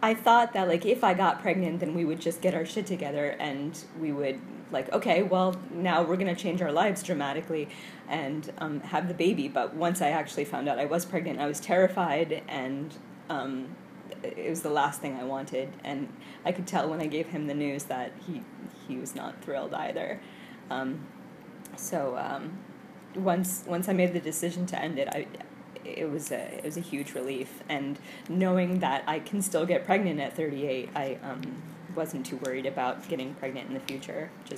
I thought that, like, if I got pregnant, then we would just get our shit together and we would, like, okay, well, now we're going to change our lives dramatically and have the baby. But once I actually found out I was pregnant, I was terrified, and it was the last thing I wanted. And I could tell when I gave him the news that he was not thrilled either. So once I made the decision to end it, it was a huge relief, and knowing that I can still get pregnant at 38, I wasn't too worried about getting pregnant in the future. Just